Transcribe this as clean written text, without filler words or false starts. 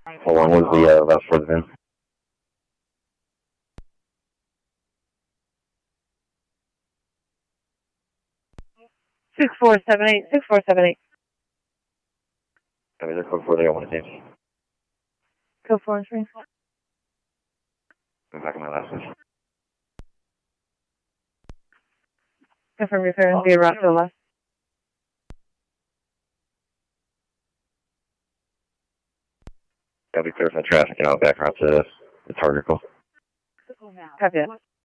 How long was the last for the VIN? 6478, 6478. Copy, they're code 4, they got one attempt. Code 4-3. I'm back on my last one. Confirm repair and be route to the left. Copy, clarify traffic and out back route to the target call. Copy it.